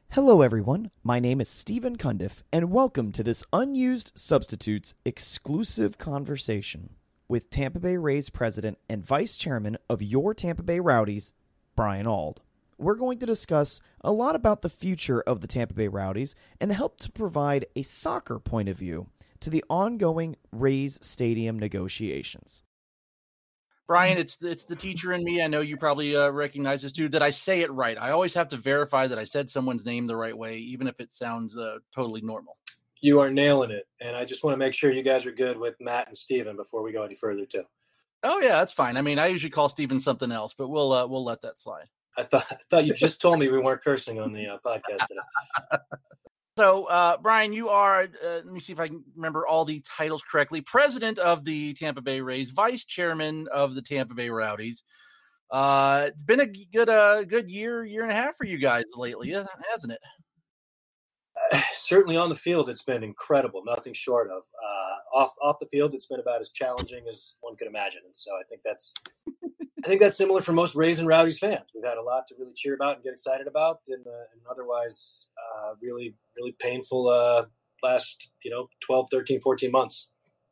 Hello, everyone. My name is Stephen Cundiff, and welcome to this Unused Substitutes exclusive conversation with Tampa Bay Rays president and vice chairman of your Tampa Bay Rowdies, Brian Auld. We're going to discuss a lot about the future of the Tampa Bay Rowdies and help to provide a soccer point of view to the ongoing Rays Stadium negotiations. Brian, it's the teacher in me. I know you probably recognize this too. Did I say it right? I always have to verify that I said someone's name the right way, even if it sounds totally normal. You are nailing it, and I just want to make sure you guys are good with Matt and Steven before we go any further too. Oh yeah, that's fine. I mean, I usually call Steven something else, but we'll let that slide. I thought you just told me we weren't cursing on the podcast today. So, Brian, you are, let me see if I can remember all the titles correctly, president of the Tampa Bay Rays, vice chairman of the Tampa Bay Rowdies. It's been a good year and a half for you guys lately, hasn't it? Certainly on the field, it's been incredible, nothing short of. Off the field, it's been about as challenging as one could imagine. And so I think that's similar for most Rays and Rowdies fans. We've had a lot to really cheer about and get excited about, and otherwise really, really painful last 12, 13, 14 months.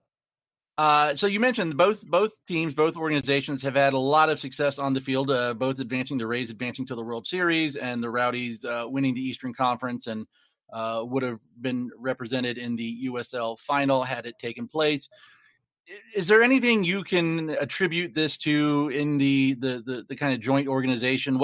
So you mentioned both teams, both organizations have had a lot of success on the field, both advancing, the Rays advancing to the World Series and the Rowdies winning the Eastern Conference and would have been represented in the USL final had it taken place. Is there anything you can attribute this to in the kind of joint organization?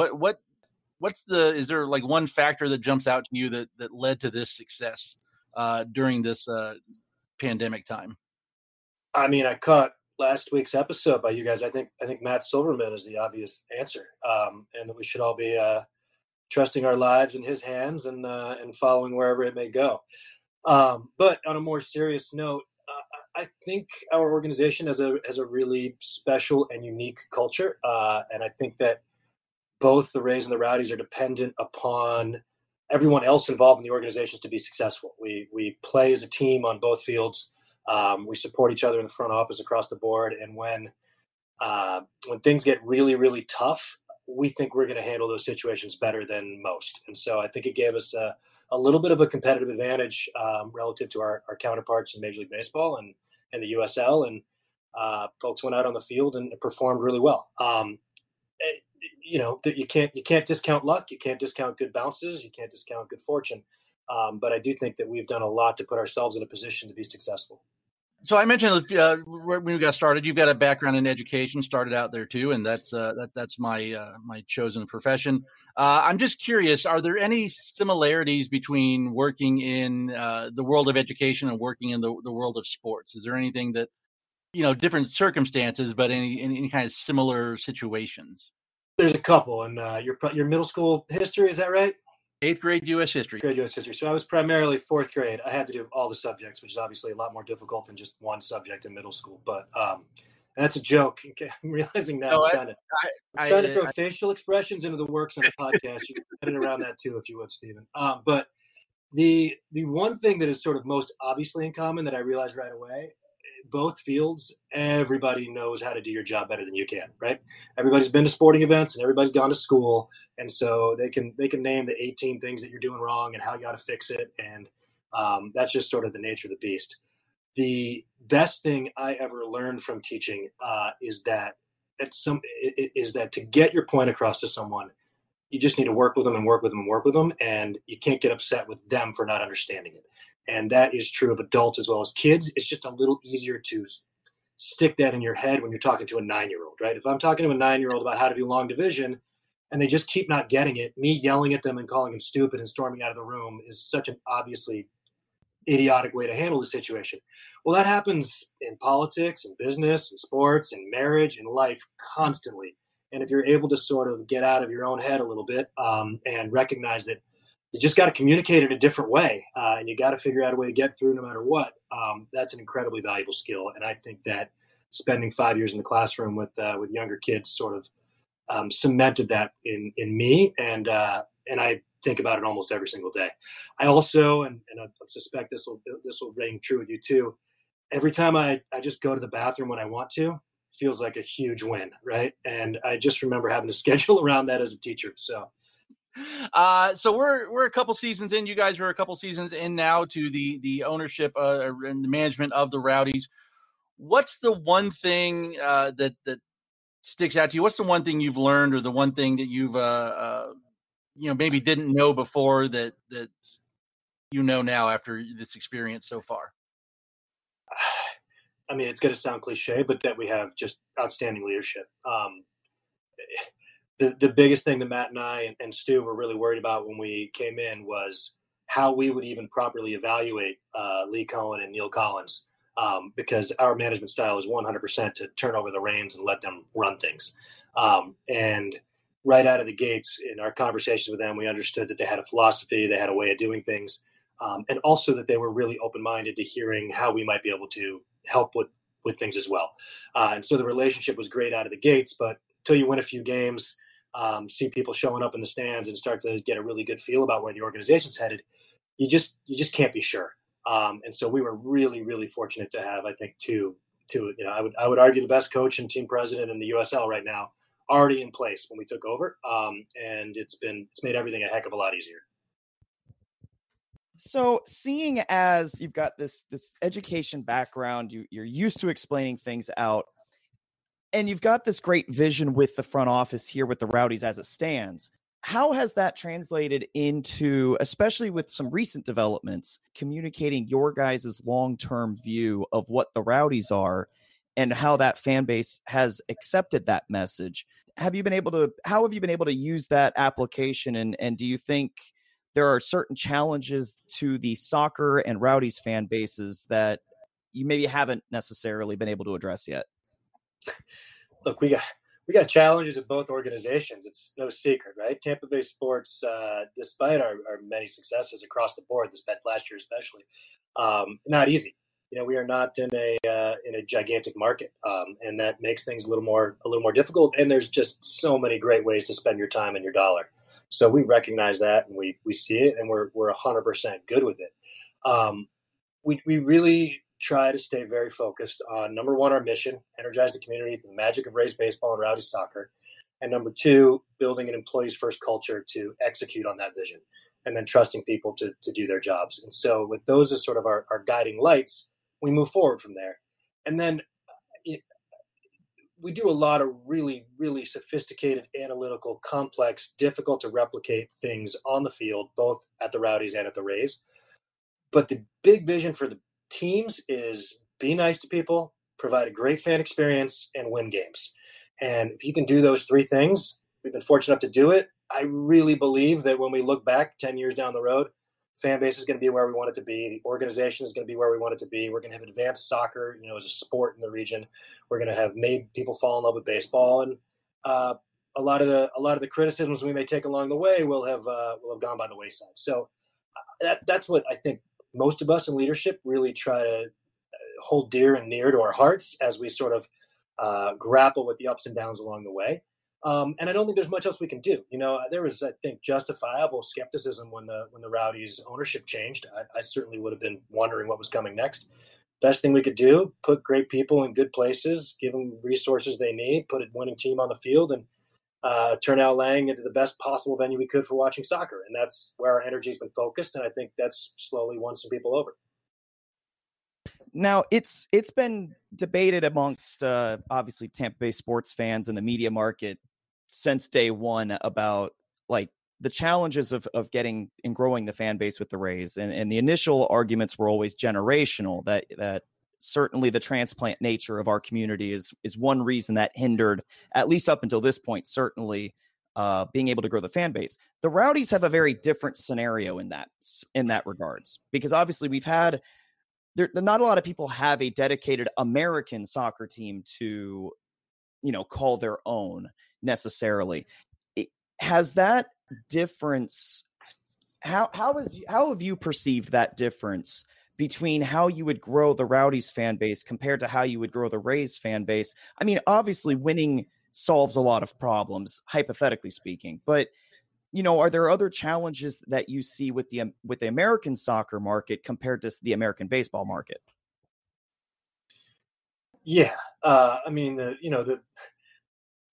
Is there like one factor that jumps out to you that led to this success during this pandemic time? I mean, I caught last week's episode by you guys. I think Matt Silverman is the obvious answer, and that we should all be trusting our lives in his hands and following wherever it may go. But on a more serious note, I think our organization has a really special and unique culture, and I think that both the Rays and the Rowdies are dependent upon everyone else involved in the organizations to be successful. We play as a team on both fields. We support each other in the front office across the board, and when things get really, really tough, we think we're going to handle those situations better than most. And so I think it gave us a little bit of a competitive advantage relative to our counterparts in Major League Baseball and the USL. And folks went out on the field and performed really well. You can't discount luck. You can't discount good bounces. You can't discount good fortune. But I do think that we've done a lot to put ourselves in a position to be successful. So I mentioned when we got started, you've got a background in education, started out there too, and that's my chosen profession. I'm just curious, are there any similarities between working in the world of education and working in the world of sports? Is there anything that, different circumstances, but any kind of similar situations? There's a couple, and your middle school history, is that right? 8th grade U.S. history. So I was primarily 4th grade. I had to do all the subjects, which is obviously a lot more difficult than just one subject in middle school. But that's a joke. I'm realizing now I'm trying to throw facial expressions into the works on the podcast. You can put it around that too, if you would, Stephen. But the one thing that is sort of most obviously in common that I realized right away, both fields, everybody knows how to do your job better than you can, right? Everybody's been to sporting events and everybody's gone to school. And so they can name the 18 things that you're doing wrong and how you got to fix it. And that's just sort of the nature of the beast. The best thing I ever learned from teaching is that to get your point across to someone, you just need to work with them and work with them and work with them. And you can't get upset with them for not understanding it. And that is true of adults as well as kids. It's just a little easier to stick that in your head when you're talking to a 9-year-old, right? If I'm talking to a 9-year-old about how to do long division and they just keep not getting it, me yelling at them and calling them stupid and storming out of the room is such an obviously idiotic way to handle the situation. Well, that happens in politics and business and sports and marriage and life constantly. And if you're able to sort of get out of your own head a little bit and recognize that you just got to communicate in a different way, and you got to figure out a way to get through no matter what. That's an incredibly valuable skill, and I think that spending 5 years in the classroom with younger kids sort of cemented that in me, and I think about it almost every single day. I also, and I suspect this will ring true with you too. Every time I just go to the bathroom when I want to, feels like a huge win, right? And I just remember having to schedule around that as a teacher. So So we're a couple seasons in. You guys are a couple seasons in now to the ownership and the management of the Rowdies. What's the one thing that sticks out to you? What's the one thing you've learned, or the one thing that you've maybe didn't know before that you know now after this experience so far? I mean, it's going to sound cliche, but that we have just outstanding leadership. The biggest thing that Matt and I and Stu were really worried about when we came in was how we would even properly evaluate Lee Cohen and Neil Collins, because our management style is 100% to turn over the reins and let them run things. And right out of the gates in our conversations with them, we understood that they had a philosophy, they had a way of doing things, and also that they were really open-minded to hearing how we might be able to help with things as well. And so the relationship was great out of the gates, but until you win a few games, see people showing up in the stands and start to get a really good feel about where the organization's headed, you just can't be sure. And so we were really, really fortunate to have, I think, two, I would argue the best coach and team president in the USL right now already in place when we took over. And it's made everything a heck of a lot easier. So seeing as you've got this education background, you're used to explaining things out, and you've got this great vision with the front office here with the Rowdies as it stands. How has that translated into, especially with some recent developments, communicating your guys' long-term view of what the Rowdies are and how that fan base has accepted that message? How have you been able to use that application? And do you think there are certain challenges to the soccer and Rowdies fan bases that you maybe haven't necessarily been able to address yet? Look, we got challenges at both organizations. It's no secret, right? Tampa Bay sports, despite our many successes across the board, this last year especially, not easy. We are not in a gigantic market, and that makes things a little more difficult. And there's just so many great ways to spend your time and your dollar. So we recognize that, and we see it, and we're 100% good with it. We really try to stay very focused on, number one, our mission, energize the community through the magic of Rays baseball and Rowdies soccer. And number two, building an employees first culture to execute on that vision, and then trusting people to do their jobs. And so with those as sort of our guiding lights, we move forward from there. And then we do a lot of really, really sophisticated, analytical, complex, difficult to replicate things on the field, both at the Rowdies and at the Rays. But the big vision for the teams is be nice to people, provide a great fan experience, and win games. And if you can do those three things, we've been fortunate enough to do it. I really believe that when we look back 10 years down the road, fan base is going to be where we want it to be. The organization is going to be where we want it to be. We're going to have advanced soccer, as a sport in the region. We're going to have made people fall in love with baseball, and a lot of the criticisms we may take along the way will have gone by the wayside. So that's what I think most of us in leadership really try to hold dear and near to our hearts as we sort of grapple with the ups and downs along the way. And I don't think there's much else we can do. There was, I think, justifiable skepticism when the Rowdies ownership changed. I certainly would have been wondering what was coming next. Best thing we could do, put great people in good places, give them resources they need, put a winning team on the field, and turn Al Lang into the best possible venue we could for watching soccer. And that's where our energy has been focused. And I think that's slowly won some people over. Now, it's been debated amongst obviously Tampa Bay sports fans and the media market since day one about the challenges of getting and growing the fan base with the Rays. And the initial arguments were always generational, that certainly the transplant nature of our community is one reason that hindered, at least up until this point, certainly being able to grow the fan base. The Rowdies have a very different scenario in that regards, because obviously we've had not a lot of people have a dedicated American soccer team to, call their own necessarily. Has that difference? How have you perceived that difference between how you would grow the Rowdies fan base compared to how you would grow the Rays fan base? I mean, obviously winning solves a lot of problems, hypothetically speaking, but are there other challenges that you see with the American soccer market compared to the American baseball market? Yeah.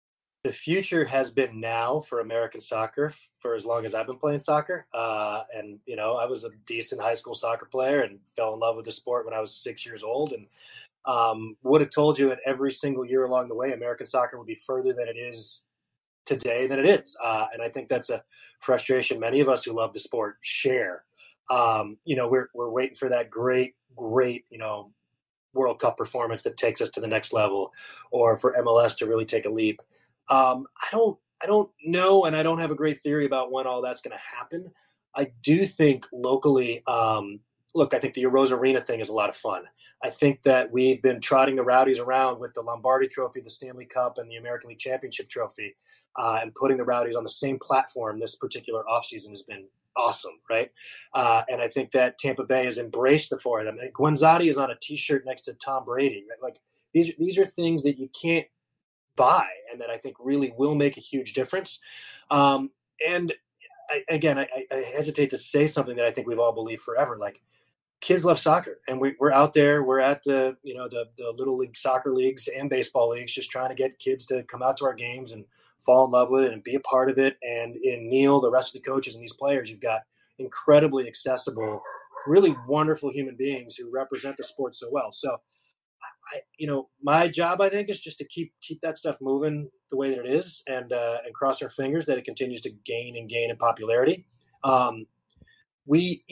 the future has been now for American soccer for as long as I've been playing soccer. And, you know, I was a decent high school soccer player and fell in love with the sport when I was 6 years old. And would have told you at every single year along the way, American soccer would be further than it is today than it is. And I think that's a frustration many of us who love the sport share. You know, we're waiting for that great, you know, World Cup performance that takes us to the next level, or for MLS to really take a leap. I don't know, and I don't have a great theory about when all that's going to happen. I do think locally, look, I think the Rose Arena thing is a lot of fun. I think that we've been trotting the Rowdies around with the Lombardi Trophy, the Stanley Cup, and the American League Championship Trophy, and putting the Rowdies on the same platform this particular offseason has been awesome, right? And I think that Tampa Bay has embraced the four of them. And Guenzati is on a T-shirt next to Tom Brady. Right? Like these are things that you can't buy, and that I think really will make a huge difference. And I hesitate to say something that I think we've all believed forever. Like, kids love soccer, and we're out there. We're at the little league soccer leagues and baseball leagues, just trying to get kids to come out to our games and fall in love with it and be a part of it. And in Neil, the rest of the coaches and these players, you've got incredibly accessible, really wonderful human beings who represent the sport so well. So, my job, I think, is just to keep that stuff moving the way that it is, and cross our fingers that it continues to gain in popularity. We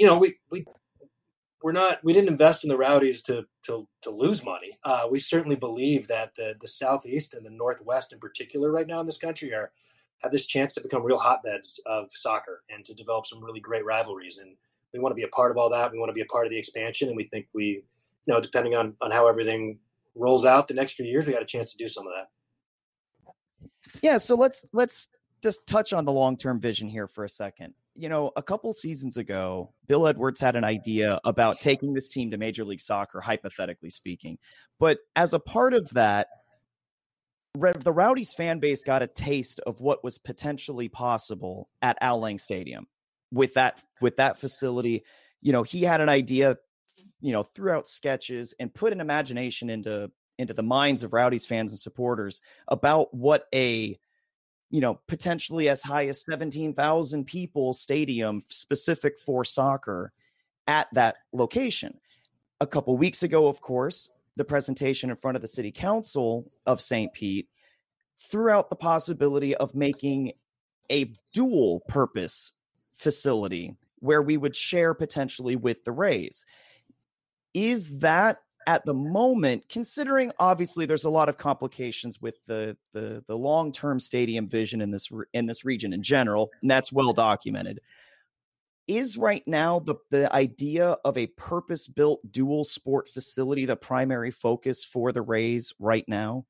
didn't invest in the Rowdies to lose money. We certainly believe that the Southeast and the Northwest in particular right now in this country have this chance to become real hotbeds of soccer and to develop some really great rivalries. And we want to be a part of all that. We want to be a part of the expansion. And we think depending on how everything rolls out the next few years, we got a chance to do some of that. Yeah. So let's just touch on the long-term vision here for a second. A couple seasons ago, Bill Edwards had an idea about taking this team to Major League Soccer, hypothetically speaking. But as a part of that, the Rowdies fan base got a taste of what was potentially possible at Al Lang Stadium with that facility. He had an idea, threw out sketches and put an imagination into the minds of Rowdies fans and supporters about what a potentially as high as 17,000 people stadium specific for soccer at that location. A couple weeks ago, of course, the presentation in front of the city council of St. Pete threw out the possibility of making a dual purpose facility where we would share potentially with the Rays. Is that, at the moment, considering obviously there's a lot of complications with the long-term stadium vision in this region in general, and that's well documented, is right now the idea of a purpose-built dual sport facility the primary focus for the Rays right now?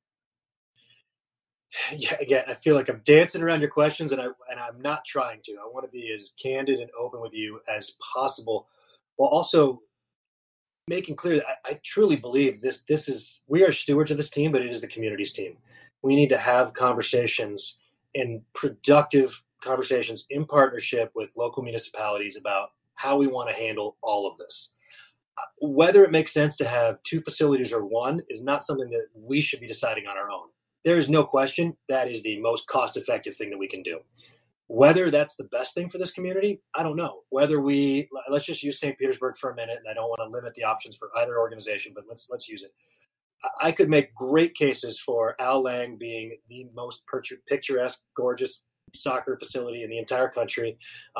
Yeah, again, I feel like I'm dancing around your questions, and I'm not trying to. I want to be as candid and open with you as possible, while also making clear that I truly believe we are stewards of this team, but it is the community's team. We need to have conversations, and productive conversations in partnership with local municipalities about how we want to handle all of this. Whether it makes sense to have two facilities or one is not something that we should be deciding on our own. There is no question that is the most cost-effective thing that we can do. Whether that's the best thing for this community, I don't know. Let's just use St. Petersburg for a minute, and I don't want to limit the options for either organization, but let's use it. I could make great cases for Al Lang being the most picturesque, gorgeous soccer facility in the entire country,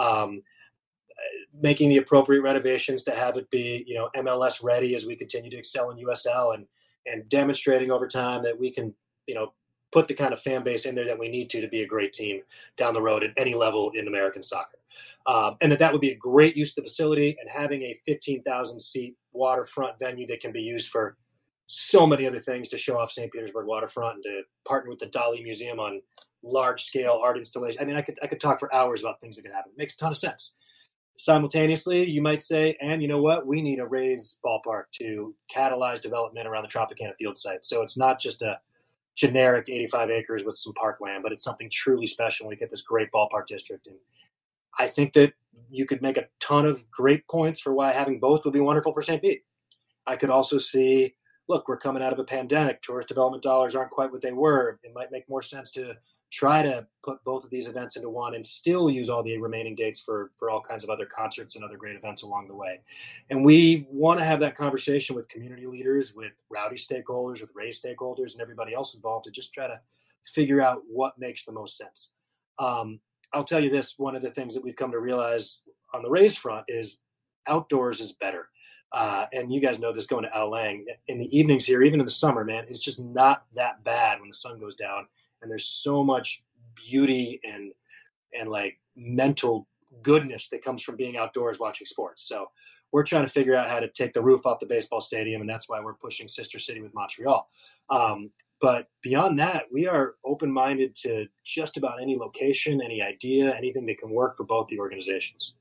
making the appropriate renovations to have it be, MLS ready as we continue to excel in USL, and demonstrating over time that we can, put the kind of fan base in there that we need to be a great team down the road at any level in American soccer. And that would be a great use of the facility, and having a 15,000 seat waterfront venue that can be used for so many other things, to show off St. Petersburg waterfront and to partner with the Dali Museum on large scale art installation. I mean, I could talk for hours about things that could happen. It makes a ton of sense. Simultaneously, you might say, and you know what? We need a Rays ballpark to catalyze development around the Tropicana Field site. So it's not just a generic 85 acres with some parkland, but it's something truly special. We get this great ballpark district. And I think that you could make a ton of great points for why having both would be wonderful for St. Pete. I could also see, look, we're coming out of a pandemic. Tourist development dollars aren't quite what they were. It might make more sense to try to put both of these events into one and still use all the remaining dates for all kinds of other concerts and other great events along the way. And we want to have that conversation with community leaders, with Rowdy stakeholders, with Rays stakeholders, and everybody else involved to just try to figure out what makes the most sense. I'll tell you this, one of the things that we've come to realize on the Rays front is outdoors is better. And you guys know this going to Ao Lang. In the evenings here, even in the summer, man, it's just not that bad when the sun goes down. And there's so much beauty and like mental goodness that comes from being outdoors watching sports. So we're trying to figure out how to take the roof off the baseball stadium, and that's why we're pushing Sister City with Montreal. But beyond that, we are open-minded to just about any location, any idea, anything that can work for both the organizations.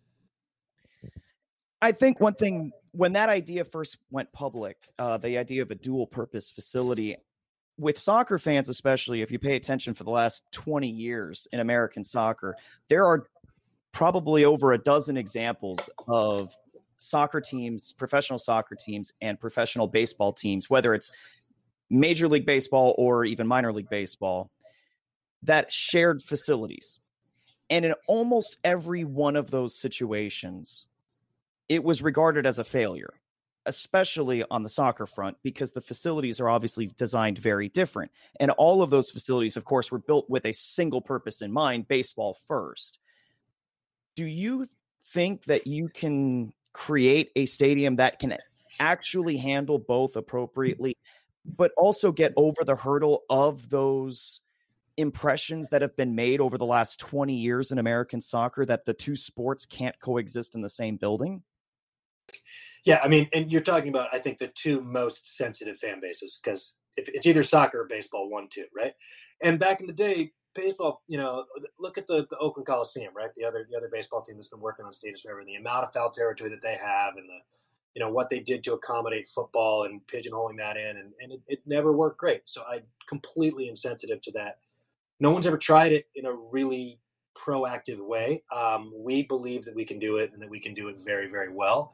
I think one thing, when that idea first went public, the idea of a dual-purpose facility, with soccer fans especially, if you pay attention for the last 20 years in American soccer, there are probably over a dozen examples of soccer teams, professional soccer teams, and professional baseball teams, whether it's Major League Baseball or even minor league baseball, that shared facilities. And in almost every one of those situations, it was regarded as a failure, especially on the soccer front, because the facilities are obviously designed very different. And all of those facilities, of course, were built with a single purpose in mind, baseball first. Do you think that you can create a stadium that can actually handle both appropriately, but also get over the hurdle of those impressions that have been made over the last 20 years in American soccer that the two sports can't coexist in the same building? Yeah, I mean, and you're talking about, I think, the two most sensitive fan bases, because if it's either soccer or baseball, 1-2, right? And back in the day, baseball, look at the Oakland Coliseum, right? The other baseball team that's been working on stadiums forever, the amount of foul territory that they have, and what they did to accommodate football and pigeonholing that in, and it never worked great. So I completely am sensitive to that. No one's ever tried it in a really proactive way. We believe that we can do it and that we can do it very, very well.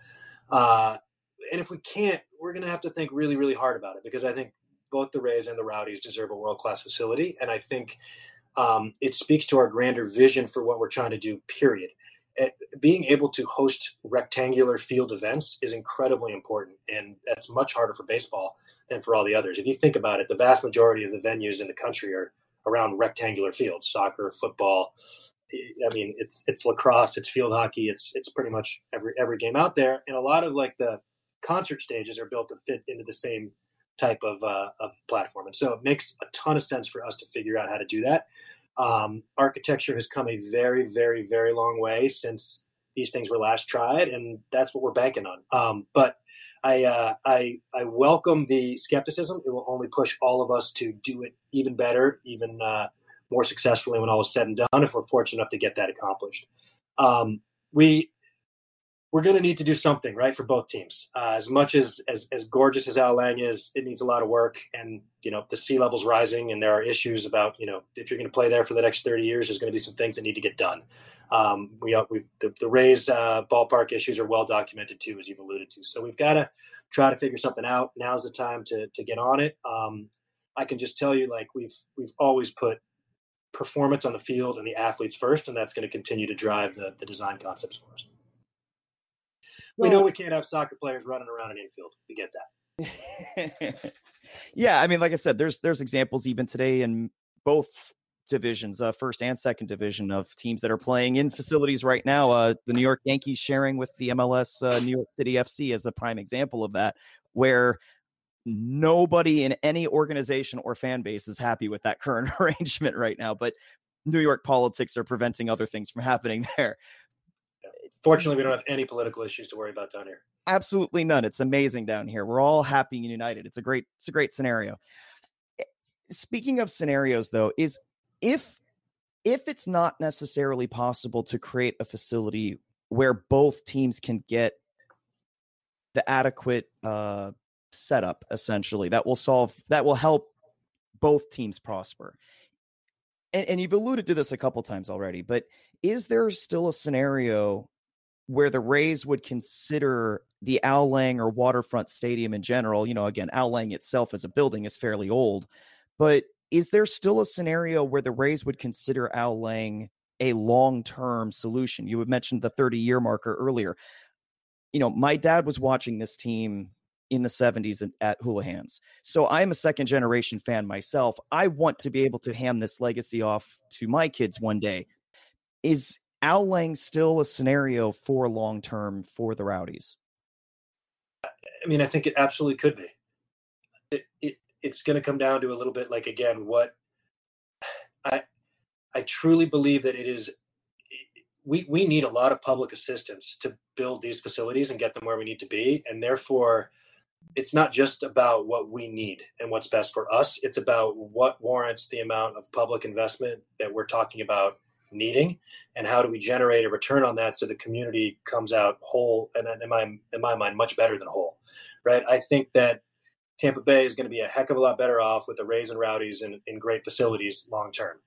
And if we can't, we're going to have to think really, really hard about it, because I think both the Rays and the Rowdies deserve a world-class facility. And I think it speaks to our grander vision for what we're trying to do, period. Being able to host rectangular field events is incredibly important, and that's much harder for baseball than for all the others. If you think about it, the vast majority of the venues in the country are around rectangular fields: soccer, football. I mean, it's lacrosse, it's field hockey, it's pretty much every game out there. And a lot of like the concert stages are built to fit into the same type of platform. And so it makes a ton of sense for us to figure out how to do that. Architecture has come a very, very, very long way since these things were last tried, and that's what we're banking on. But I welcome the skepticism. It will only push all of us to do it even better, even more successfully when all is said and done, if we're fortunate enough to get that accomplished. We're going to need to do something, right, for both teams. As much as gorgeous as Ao Lang is, it needs a lot of work. And, the sea level's rising, and there are issues about, if you're going to play there for the next 30 years, there's going to be some things that need to get done. The Rays ballpark issues are well documented too, as you've alluded to. So we've got to try to figure something out. Now's the time to get on it. I can just tell you, like, we've always put performance on the field and the athletes first, and that's going to continue to drive the design concepts for us. We know we can't have soccer players running around an infield. We get that. Yeah, I mean, like I said, there's examples even today in both divisions, first and second division, of teams that are playing in facilities right now. The New York Yankees sharing with the MLS New York City FC as a prime example of that, where nobody in any organization or fan base is happy with that current arrangement right now. But New York politics are preventing other things from happening there. Fortunately, we don't have any political issues to worry about down here. Absolutely none. It's amazing down here. We're all happy and united. It's a great scenario. Speaking of scenarios, though, is if it's not necessarily possible to create a facility where both teams can get the adequate setup, essentially, that will help both teams prosper. And you've alluded to this a couple times already, but is there still a scenario where the Rays would consider the Ao Lang or Waterfront Stadium in general? Again, Ao Lang itself as a building is fairly old, but is there still a scenario where the Rays would consider Al Lang a long-term solution? You had mentioned the 30-year marker earlier. You know, my dad was watching this team in the 70s at Houlihan's. So I'm a second generation fan myself. I want to be able to hand this legacy off to my kids one day. Is Al Lang still a scenario for long-term for the Rowdies? I mean, I think it absolutely could be. It's going to come down to a little bit like, again, what I truly believe that it is. We need a lot of public assistance to build these facilities and get them where we need to be. And therefore, it's not just about what we need and what's best for us. It's about what warrants the amount of public investment that we're talking about needing, and how do we generate a return on that so the community comes out whole, and in my mind, much better than whole, right? I think that Tampa Bay is going to be a heck of a lot better off with the Rays and Rowdies in great facilities long term.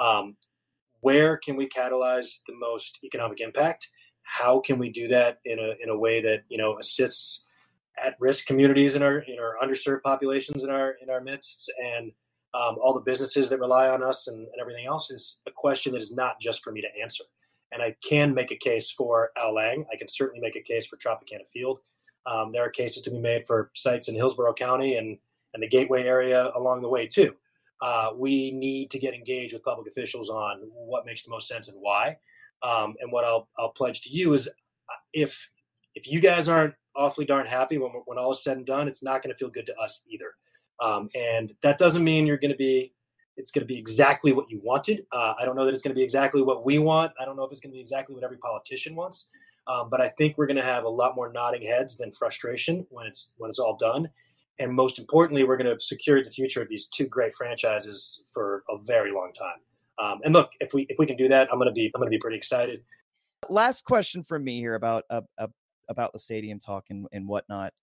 Where can we catalyze the most economic impact? How can we do that in a way that, you know, assists at-risk communities in our underserved populations in our midst, and all the businesses that rely on us and everything else, is a question that is not just for me to answer. And I can make a case for Al Lang. I can certainly make a case for Tropicana Field. There are cases to be made for sites in Hillsborough County and the Gateway area along the way too. We need to get engaged with public officials on what makes the most sense and why. And what I'll pledge to you is, if you guys aren't awfully darn happy when all is said and done, it's not going to feel good to us either. And that doesn't mean it's going to be exactly what you wanted. I don't know that it's going to be exactly what we want. I don't know if it's going to be exactly what every politician wants. But I think we're going to have a lot more nodding heads than frustration when it's all done. And most importantly, we're going to secure the future of these two great franchises for a very long time. And look, if we can do that, I'm going to be pretty excited. Last question from me here about the stadium talk and whatnot.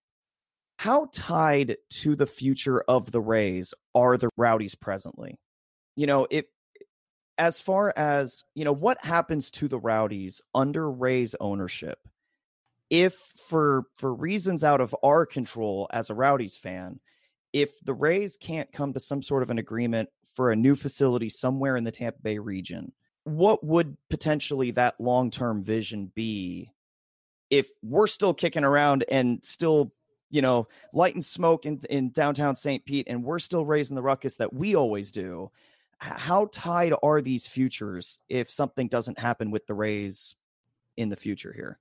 How tied to the future of the Rays are the Rowdies presently? You know, as far as, you know, what happens to the Rowdies under Rays ownership, if for reasons out of our control as a Rowdies fan, if the Rays can't come to some sort of an agreement for a new facility somewhere in the Tampa Bay region, what would potentially that long-term vision be if we're still kicking around and still, you know, lighting smoke in downtown St. Pete, and we're still raising the ruckus that we always do? How tied are these futures if something doesn't happen with the Rays in the future here?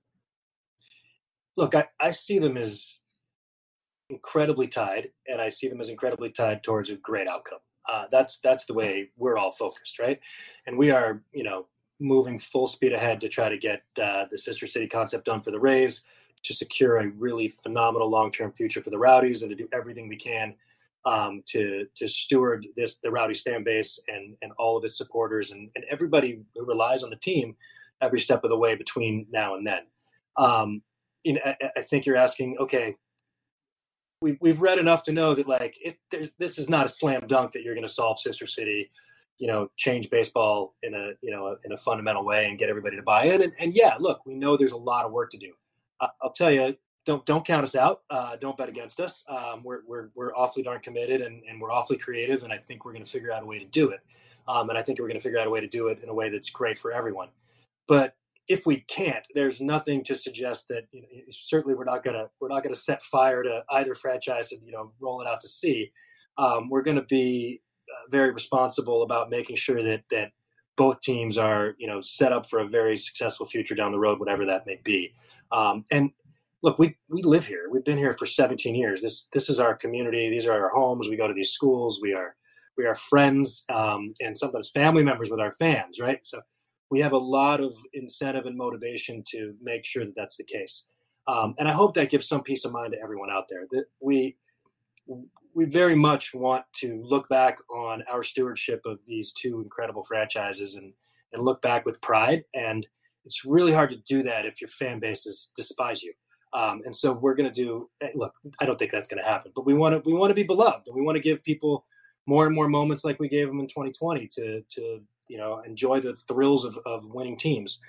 Look, I see them as incredibly tied, and I see them as incredibly tied towards a great outcome. That's the way we're all focused, right? And we are, you know, moving full speed ahead to try to get the Sister City concept done for the Rays, to secure a really phenomenal long-term future for the Rowdies, and to do everything we can to steward the Rowdies fan base and all of its supporters and everybody who relies on the team every step of the way between now and then. You know, I think you're asking, okay, we've read enough to know that, like, this is not a slam dunk that you're going to solve Sister City, you know, change baseball in a fundamental way and get everybody to buy in. And yeah, look, we know there's a lot of work to do. I'll tell you, don't count us out. Don't bet against us. We're awfully darn committed, and we're awfully creative, and I think we're going to figure out a way to do it. And I think we're going to figure out a way to do it in a way that's great for everyone. But if we can't, there's nothing to suggest that, you know, certainly we're not gonna set fire to either franchise and, you know, roll it out to sea. We're going to be very responsible about making sure that both teams are, you know, set up for a very successful future down the road, whatever that may be. And look, we live here. We've been here for 17 years. This is our community. These are our homes. We go to these schools. We are friends, and sometimes family members with our fans, right? So we have a lot of incentive and motivation to make sure that that's the case. And I hope that gives some peace of mind to everyone out there, that we very much want to look back on our stewardship of these two incredible franchises and look back with pride. And it's really hard to do that if your fan bases despise you. And so we're going to look, I don't think that's going to happen, but we want to be beloved, and we want to give people more and more moments like we gave them in 2020 to you know, enjoy the thrills of winning teams.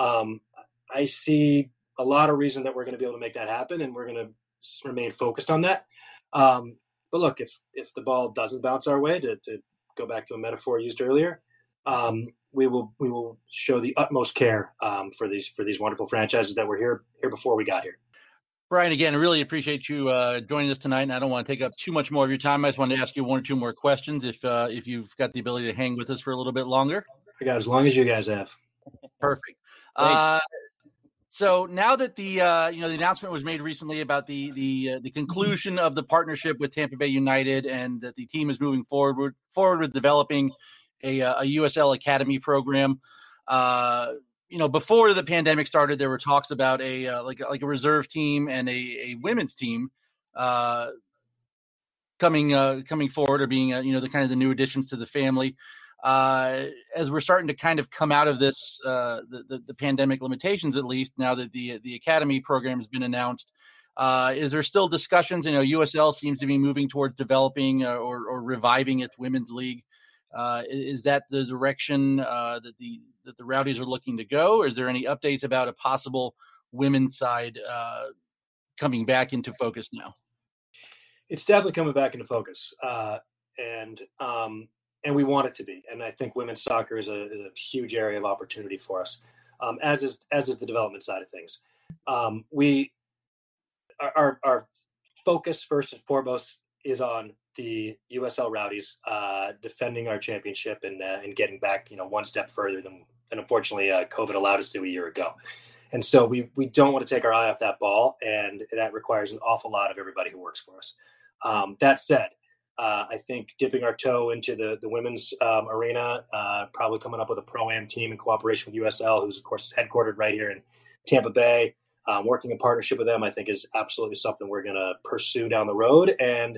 I see a lot of reason that we're going to be able to make that happen, and we're going to remain focused on that. But look, if the ball doesn't bounce our way, to go back to a metaphor used earlier, we will show the utmost care for these wonderful franchises that were here before we got here. Brian, again, I really appreciate you joining us tonight, and I don't want to take up too much more of your time. I just wanted to ask you one or two more questions if you've got the ability to hang with us for a little bit longer. I got as long as you guys have. Perfect. So now that the announcement was made recently about the conclusion of the partnership with Tampa Bay United, and that the team is moving forward with developing a USL Academy program. Before the pandemic started, there were talks about a reserve team and a women's team coming forward, or being the kind of the new additions to the family. As we're starting to kind of come out of this, the pandemic limitations, at least now that the academy program has been announced, is there still discussions? USL seems to be moving towards developing or reviving its women's league. Is that the direction that the Rowdies are looking to go? Or is there any updates about a possible women's side coming back into focus now? It's definitely coming back into focus, and we want it to be. And I think women's soccer is a huge area of opportunity for us, as is the development side of things. Our focus first and foremost is on the USL Rowdies defending our championship and getting back, one step further than unfortunately COVID allowed us to a year ago. And so we don't want to take our eye off that ball, and that requires an awful lot of everybody who works for us. That said, I think dipping our toe into the women's arena, probably coming up with a Pro-Am team in cooperation with USL, who's, of course, headquartered right here in Tampa Bay, working in partnership with them, I think is absolutely something we're going to pursue down the road. And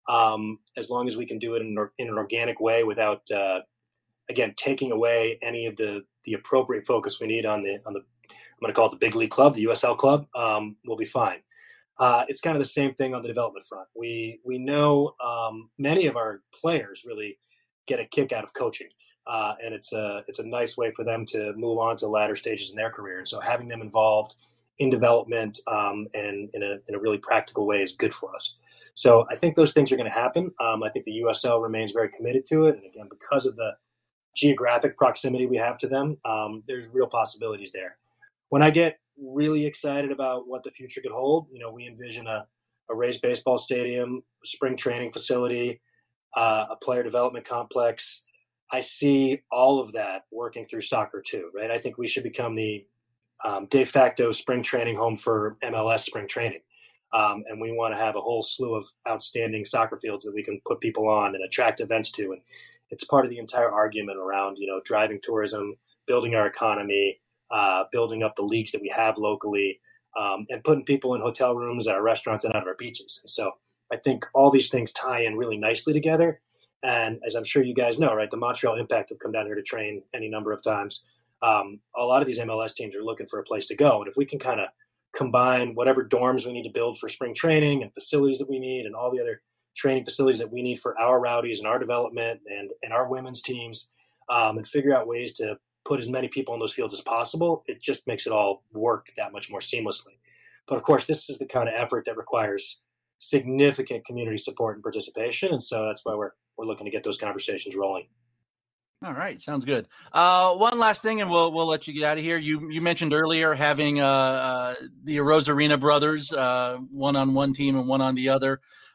as long as we can do it in an organic way without, again, taking away any of the appropriate focus we need on the I'm going to call it the big league club, the USL club, we'll be fine. It's kind of the same thing on the development front. We know many of our players really get a kick out of coaching, and it's a nice way for them to move on to latter stages in their career. And so having them involved in development and in a really practical way is good for us. So I think those things are going to happen. I think the USL remains very committed to it, and again, because of the geographic proximity we have to them, there's real possibilities there. When I get really excited about what the future could hold, we envision a raised baseball stadium, a spring training facility, a player development complex. I see all of that working through soccer too, right? I think we should become the de facto spring training home for MLS spring training. And we want to have a whole slew of outstanding soccer fields that we can put people on and attract events to. And it's part of the entire argument around, driving tourism, building our economy, building up the leagues that we have locally, and putting people in hotel rooms at our restaurants and out of our beaches. And so I think all these things tie in really nicely together. And as I'm sure you guys know, right, the Montreal Impact have come down here to train any number of times. A lot of these MLS teams are looking for a place to go. And if we can kind of combine whatever dorms we need to build for spring training and facilities that we need and all the other training facilities that we need for our Rowdies and our development and our women's teams, and figure out ways to put as many people in those fields as possible, it just makes it all work that much more seamlessly. But of course, this is the kind of effort that requires significant community support and participation. And so that's why we're looking to get those conversations rolling. All right. Sounds good. One last thing, and we'll let you get out of here. You mentioned earlier having the Rosarina brothers, one on one team and one on the other.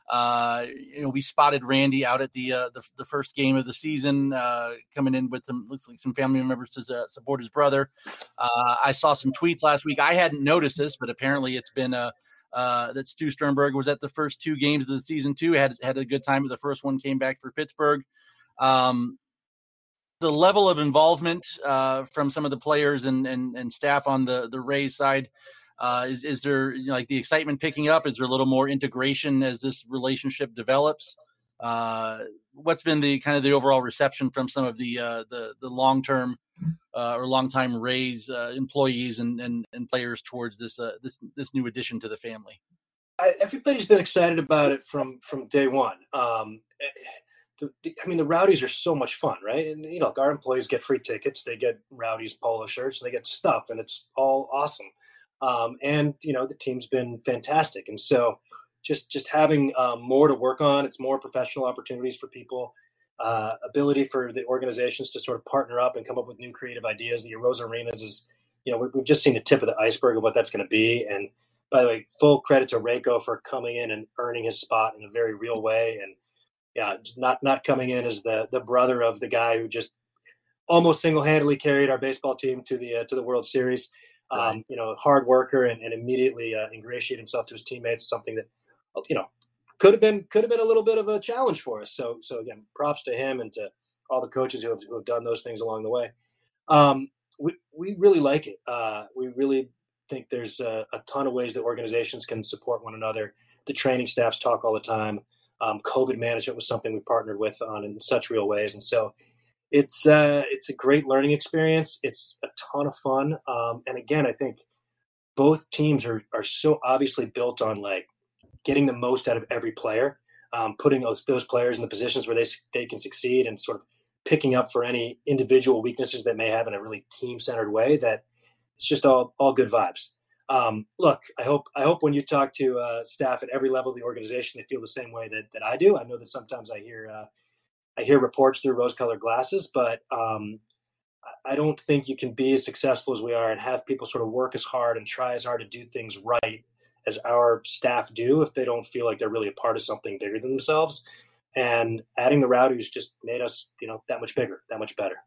We spotted Randy out at the first game of the season, coming in with some family members to support his brother. I saw some tweets last week. I hadn't noticed this, but apparently it's been that Stu Sternberg was at the first two games of the season too. Had a good time with the first one, came back for Pittsburgh. The level of involvement from some of the players and staff on the Rays side, is there like the excitement picking up? Is there a little more integration as this relationship develops? What's been the kind of the overall reception from some of the long-term or long-time Rays employees and players towards this new addition to the family? Everybody's been excited about it from day one. The Rowdies are so much fun, right? And our employees get free tickets, they get Rowdies polo shirts, they get stuff, and it's all awesome. And the team's been fantastic. And so just having more to work on. It's more professional opportunities for people, ability for the organizations to sort of partner up and come up with new creative ideas. The Rosarinas is, we've just seen the tip of the iceberg of what that's going to be. And by the way, full credit to Rayco for coming in and earning his spot in a very real way. And yeah, not coming in as the brother of the guy who just almost single-handedly carried our baseball team to the World Series. Right. Hard worker and immediately ingratiate himself to his teammates, something that, could have been a little bit of a challenge for us. So again, props to him and to all the coaches who have done those things along the way. We really like it. We really think there's a ton of ways that organizations can support one another. The training staffs talk all the time. COVID management was something we partnered with on in such real ways. And so it's a great learning experience. It's a ton of fun. And again, I think both teams are so obviously built on like getting the most out of every player, putting those players in the positions where they can succeed and sort of picking up for any individual weaknesses that may have in a really team-centered way. That it's just all good vibes. Look, I hope when you talk to staff at every level of the organization, they feel the same way that I do. I know that sometimes I hear reports through rose-colored glasses, but I don't think you can be as successful as we are and have people sort of work as hard and try as hard to do things right as our staff do if they don't feel like they're really a part of something bigger than themselves. And adding the Rowdies just made us, that much bigger, that much better.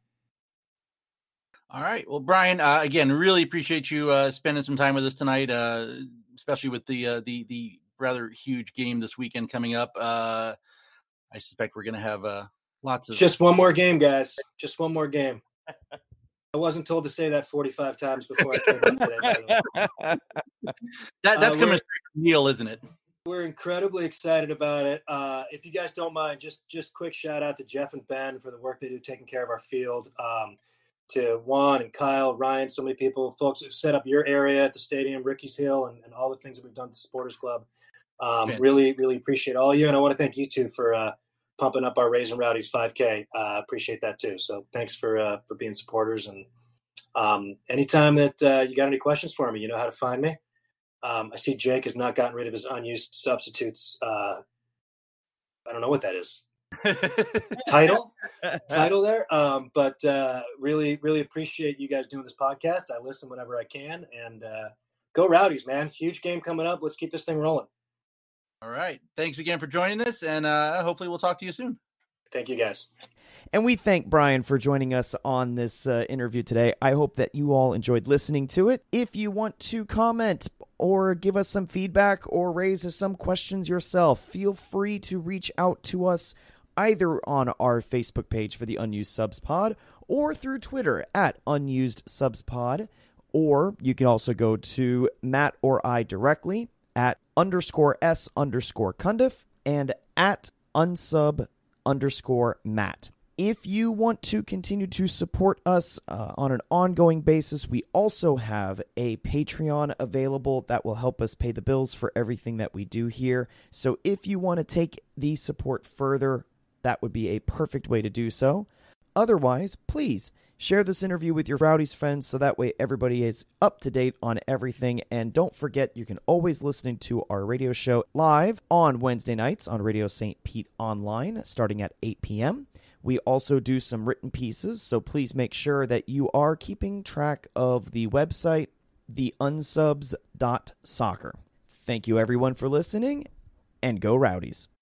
All right. Well, Brian, again, really appreciate you spending some time with us tonight, especially with the rather huge game this weekend coming up. I suspect we're going to have lots of... Just one more game, guys. Just one more game. I wasn't told to say that 45 times before I came in today. By the way. That's coming straight from Neil, isn't it? We're incredibly excited about it. If you guys don't mind, just quick shout out to Jeff and Ben for the work they do taking care of our field. To Juan and Kyle, Ryan, so many people, folks who've set up your area at the stadium, Ricky's Hill, and all the things that we've done at the Supporters Club. Really, really appreciate all of you. And I want to thank you two for pumping up our Raising Rowdies 5K. Appreciate that too. So thanks for being supporters. And anytime that you got any questions for me, you know how to find me. I see Jake has not gotten rid of his unused substitutes. I don't know what that is. title there. But really, really appreciate you guys doing this podcast. I listen whenever I can, and go Rowdies, man. Huge game coming up. Let's keep this thing rolling. All right. Thanks again for joining us, and hopefully we'll talk to you soon. Thank you, guys. And we thank Brian for joining us on this interview today. I hope that you all enjoyed listening to it. If you want to comment or give us some feedback or raise some questions yourself, feel free to reach out to us either on our Facebook page for the Unused Subs Pod or through Twitter at Unused Subs Pod. Or you can also go to Matt or I directly at _S_Cundiff and at unsub_Matt. If you want to continue to support us on an ongoing basis, we also have a Patreon available that will help us pay the bills for everything that we do here. So if you want to take the support further, that would be a perfect way to do so. Otherwise, please share this interview with your Rowdies friends so that way everybody is up to date on everything. And don't forget, you can always listen to our radio show live on Wednesday nights on Radio St. Pete Online starting at 8 p.m. We also do some written pieces, so please make sure that you are keeping track of the website, theunsubs.soccer. Thank you everyone for listening, and go Rowdies.